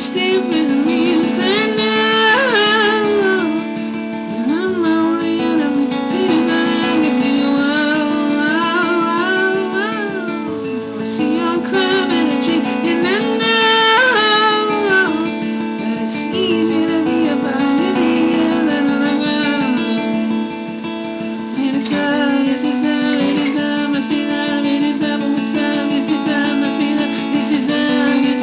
stay with me inside now. And I'm only in a piece I can see you. I see your club in a dream, and I know that it's easy to be about you than on the ground. It is love, it is love, it is love, must be love, it is love, what's love, it is love, must be love, this is love.